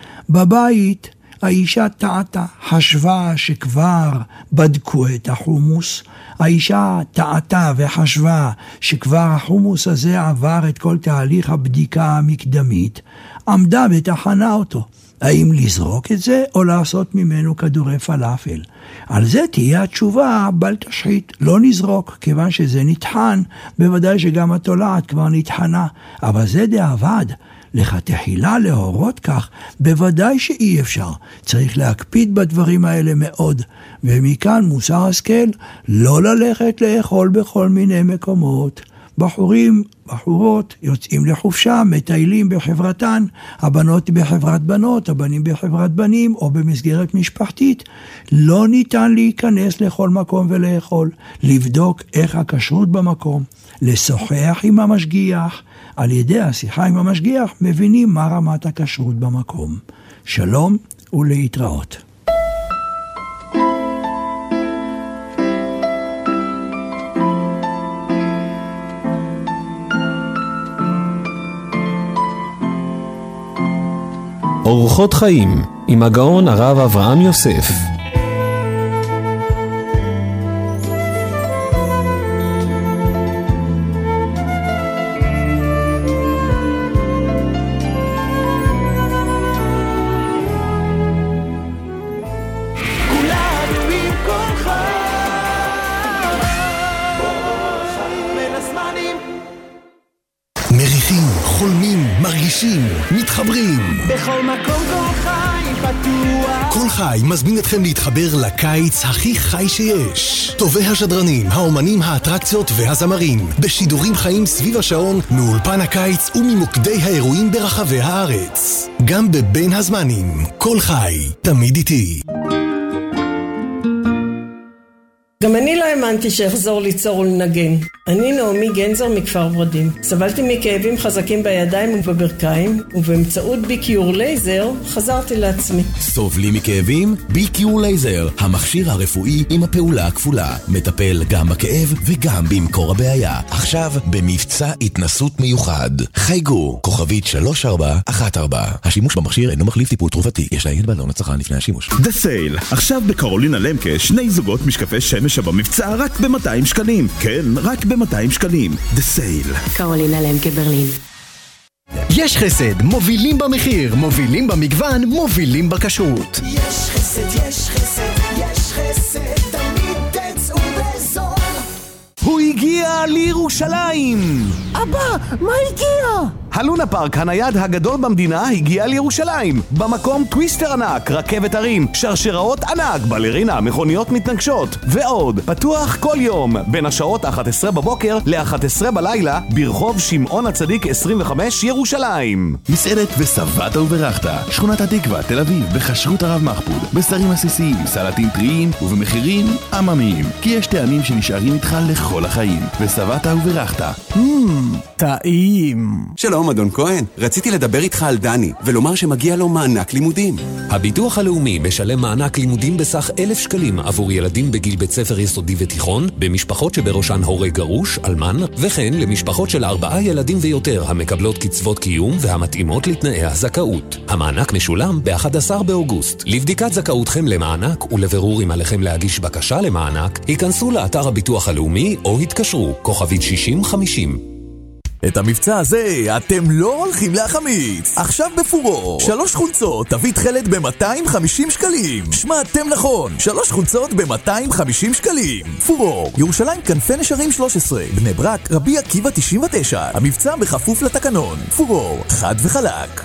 בבית, האישה טעתה, חשבה שכבר בדקו את החומוס, האישה טעתה וחשבה שכבר החומוס הזה עבר את כל תהליך הבדיקה המקדמית, עמדה ותחנה אותו. האם לזרוק את זה או לעשות ממנו כדורי פלאפל? על זה תהיה התשובה, בל תשחית, לא נזרוק, כיוון שזה נטחן, בוודאי שגם התולעת כבר נטחנה, אבל זה דיעבד. לכתחילה להורות כך, בוודאי שאי אפשר. צריך להקפיד בדברים האלה מאוד, ומכאן מוסר השכל, לא ללכת לאכול בכל מיני מקומות. בחורים, בחורות, יוצאים לחופשה, מטיילים בחברתן, הבנות בחברת בנות, הבנים בחברת בנים, או במסגרת משפחתית. לא ניתן להיכנס לכל מקום ולאכול, לבדוק איך הכשרות במקום, לשוחח עם המשגיח. על ידי השיחה עם המשגיח מבינים מה רמת הכשרות במקום. שלום ולהתראות. אורחות חיים עם הגאון הרב אברהם יוסף. מתחברים. בכל מקום כל חי פתוח. כל חי מזמין אתכם להתחבר לקיץ הכי חי שיש. טובי השדרנים, האומנים, האטרקציות והזמרים. בשידורים חיים סביב השעון, מאולפן הקיץ וממוקדי האירועים ברחבי הארץ. גם בבין הזמנים. כל חי, תמיד איתי. גם אני לא האמנתי שאחזור ליצור ולנגן. אני נעמי גנזר מכפר ורדים. סבלתי מכאבים חזקים בידיים ובברכיים, ובאמצעות ביקיור לייזר חזרתי לעצמי. סובלים מכאבים? ביקיור לייזר, המכשיר הרפואי עם הפעולה הכפולה. מטפל גם בכאב וגם במקור הבעיה. עכשיו במבצע התנסות מיוחד. חייגו, כוכבית שלוש ארבע אחת ארבע. השימוש במכשיר אינו מחליף טיפול תרופתי. יש להעיד בעלון הצרכן לפני השימוש. The Sale. עכשיו בקרולינה למקה שני זוגות משקפי שמש במבצע רק ב-מאתיים שקלים. כן, רק ב-מאתיים שקלים. The Sale. קרולינה למקה ברלין. יש חסד, מובילים במחיר, מובילים במגוון, מובילים בכשרות. יש חסד, יש חסד, יש חסד, תמיד תצאו בזול. הוא הגיע לירושלים! אבא, מה הגיע? הלונה פארק הנייד הגדול במדינה הגיע לירושלים. במקום טוויסטר ענק, רכבת הרים, שרשראות ענק, בלרינה, מכוניות מתנגשות ועוד. פתוח כל יום בין השעות אחת עשרה בבוקר ל-אחת עשרה בלילה ברחוב שמעון הצדיק עשרים וחמש ירושלים. מסעדת וסבתא וברכתה, שכונת התקווה, תל אביב, בכשרות הרב מחפוד, בשרים עסיסיים, סלטים טריים ובמחירים עממיים. כי יש טעמים שנשארים איתך לכל החיים. וסבתא וברכתה. טעים. שלום. שלום, אדון כהן. רציתי לדבר איתך על דני, ולומר שמגיע לו מענק לימודים. הביטוח הלאומי משלם מענק לימודים בסך אלף שקלים עבור ילדים בגיל בית ספר יסודי ותיכון, במשפחות שבראשן הורה גרוש, אלמן, וכן למשפחות של ארבעה ילדים ויותר המקבלות קצבות קיום והמתאימות לתנאי הזכאות. המענק משולם ב-אחד עשר באוגוסט. לבדיקת זכאותכם למענק ולבירור אם עליכם להגיש בקשה למענק, היכנסו לאתר הביטוח הלאומי או התקשרו, כוכבית שישים חמישים. את המבצע הזה אתם לא הולכים להחמיץ. עכשיו בפורו, שלוש חולצות תביא תחלת ב-מאתיים וחמישים שקלים. שמעתם נכון, שלוש חולצות ב-מאתיים וחמישים שקלים. פורו, ירושלים כנפי נשרים שלוש עשרה, בני ברק, רבי עקיבא תשעים ותשע. המבצע בכפוף לתקנון. פורו, חד וחלק.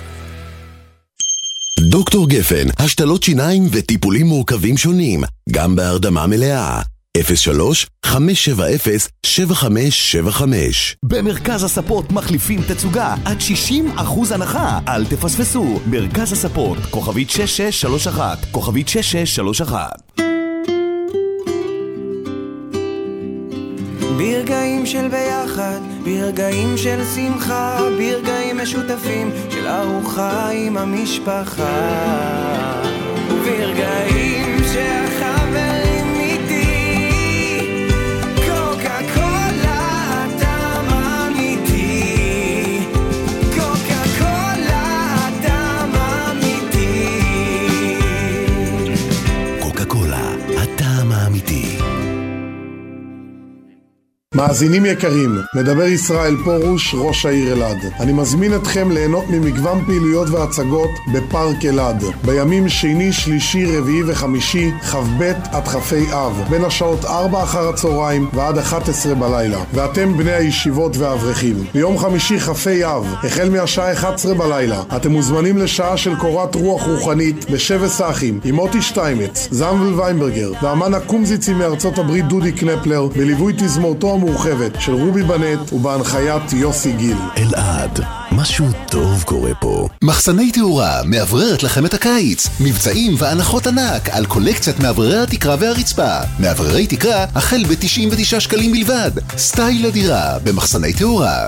דוקטור גפן, השתלות שיניים וטיפולים מורכבים שונים, גם בהרדמה מלאה. אפס שלוש חמש שבע אפס שבע חמש שבע חמש. במרכז הספות מחליפים תצוגה עד שישים אחוז הנחה. אל תפספסו. מרכז הספות, כוכבית שש שש שלוש אחת, כוכבית שש שש שלוש אחת. ברגעים של ביחד, ברגעים של שמחה, ברגעים משותפים של ארוחה עם המשפחה, וברגעים שהחברים מאזינים יקרים, מדבר ישראל פורוש, ראש העיר אלעד. אני מזמין אתכם ליהנות ממגוון פעילויות והצגות בפארק אלעד. בימים שני, שלישי, רביעי וחמישי, חב עד חפי אב, בין השעות ארבע אחר הצהריים ועד אחת עשרה בלילה. ואתם בני הישיבות והאברכים. ביום חמישי חפי אב, החל מהשעה אחת עשרה בלילה, אתם מוזמנים לשעה של קורת רוח רוחנית בשבס האחים, עם מוטי שטיימץ, זמבל ויינברגר, ואמן הקומזיצי מארצות הברית דודי קנפלר, בליווי תזמורתו המורחבת של רובי בנט ובהנחיית יוסי גיל. אלעד, משהו טוב קורה פה. מחסני תאורה מאווררת לכם את הקיץ. מבצעים והנחות ענק על קולקציית מאווררי התקרה והרצפה. מאווררי תקרה החל ב-תשעים ותשעה שקלים בלבד. סטייל הדירה במחסני תאורה.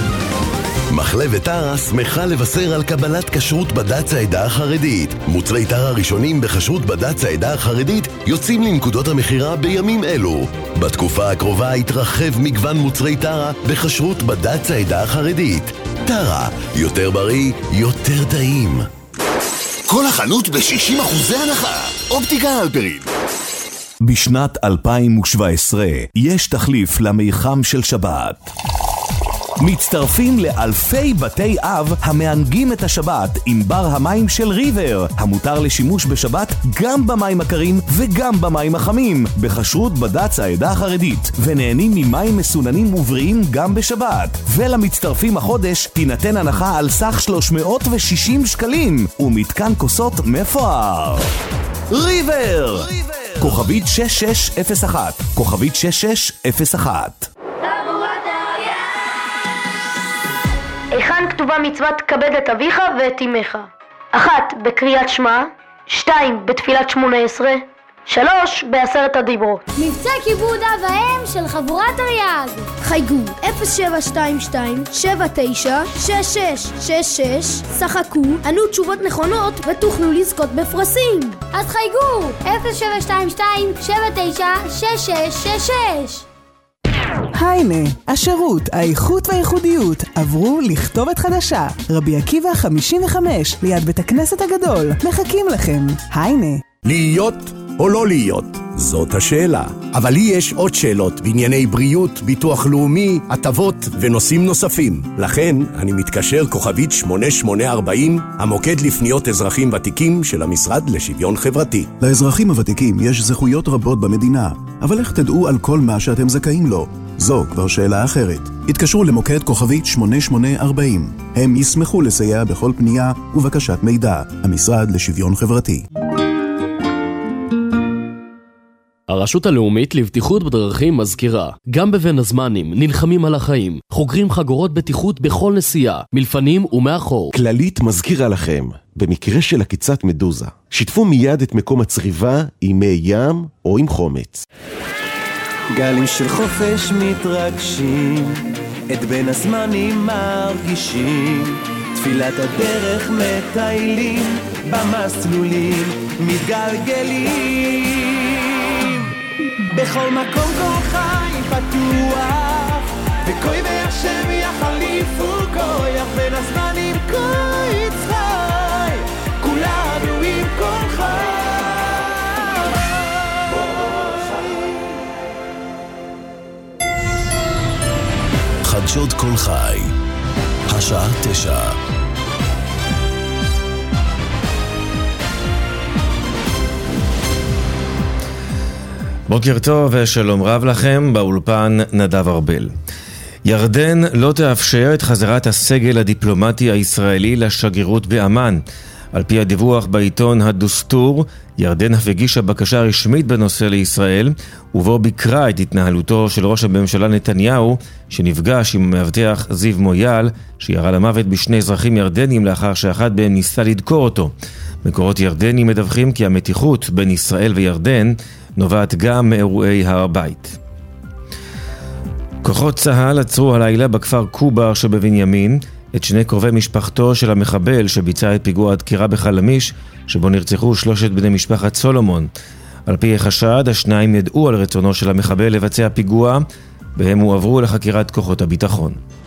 מחלבת טרה שמחה לבשר על קבלת כשרות בד"ץ העדה החרדית. מוצרי טרה ראשונים בכשרות בד"ץ העדה החרדית יוצאים לנקודות המחירה בימים אלו. בתקופה הקרובה יתרחב מגוון מוצרי טרה בכשרות בד"ץ העדה החרדית. טרה, יותר בריא, יותר טעים. כל החנות ב-שישים אחוזי הנחה. אופטיקה הלפרין. בשנת אלפיים שבע עשרה יש תחליף למיחם של שבת. מצטרפים לאלפי בתי אב המענגים את השבת עם בר המים של ריבר, המותר לשימוש בשבת גם במים הקרים וגם במים החמים, בכשרות בד"ץ העדה החרדית, ונהנים ממים מסוננים ובריאים גם בשבת. ולמצטרפים החודש תינתן הנחה על סך שלוש מאות ושישים שקלים ומתקן כוסות מפואר. ריבר! כוכבית שש שש אפס אחת, כוכבית שש שש אפס אחת. היכן כתובה מצוות כבד את אביך ואת אמך? אחת, בקריאת שמע. שתיים, בתפילת שמונה עשרה. שלוש, בעשרת הדיברות. מבצע כיבוד אב ואם של חבורת תרי"ג. חייגו אפס שבע שתיים שתיים שבע תשע שש שש שש שש, שחקו, ענו תשובות נכונות ותוכלו לזכות בפרסים. אז חייגו אפס שבע שתיים שתיים שבע תשע שש שש שש שש. היינה, השירות, האיכות והייחודיות עברו לכתובת חדשה. רבי עקיבא חמישים וחמש, ליד בית הכנסת הגדול. מחכים לכם. היינה. להיות או לא להיות? זאת השאלה. אבל לי יש עוד שאלות בענייני בריאות, ביטוח לאומי, הטבות ונושאים נוספים. לכן אני מתקשר כוכבית שמונה שמונה ארבעים, המוקד לפניות אזרחים ותיקים של המשרד לשוויון חברתי. לאזרחים הוותיקים יש זכויות רבות במדינה, אבל איך תדעו על כל מה שאתם זכאים לו? זו כבר שאלה אחרת. התקשרו למוקד כוכבית שמונה שמונה ארבעים. הם ישמחו לסייע בכל פנייה ובקשת מידע. המשרד לשוויון חברתי. הרשות הלאומית לבטיחות בדרכים מזכירה, גם בבין הזמנים נלחמים על החיים, חוגרים חגורות בטיחות בכל נסיעה, מלפנים ומאחור. כללית מזכירה לכם, במקרה של עקיצת מדוזה, שיתפו מיד את מקום הצריבה עם מי ים או עם חומץ. גלים של חופש מתרגשים, את בין הזמנים מרגישים, תפילת הדרך מטיילים, במסלולים מתגלגלים. בכל מקום כל חי פתוח, וכוי והשם יחליפו כויח, בין הזמנים כוי צחי, כולנו עם כל חי. חדשות כל חי, השעה תשע. בוקר טוב ושלום רב לכם, באולפן נדב ארבל. ירדן לא תאפשר את חזרת הסגל הדיפלומטי הישראלי לשגרירות באמן. על פי הדיווח בעיתון הדוסטור, ירדן אף הגישה בקשה רשמית בנושא לישראל, ובו ביקרה את התנהלותו של ראש הממשלה נתניהו, שנפגש עם המאבטח זיו מויאל, שירה למוות בשני אזרחים ירדנים לאחר שאחד בהם ניסה לדקור אותו. מקורות ירדנים מדווחים כי המתיחות בין ישראל וירדן נובעת גם מאירועי הר הבית. כוחות צה"ל עצרו הלילה בכפר קובר שבבנימין את שני קרובי משפחתו של המחבל שביצע את פיגוע הדקירה בחלמיש, שבו נרצחו שלושת בני משפחת סולומון. על פי החשד, השניים ידעו על רצונו של המחבל לבצע פיגוע, והם הועברו לחקירת כוחות הביטחון.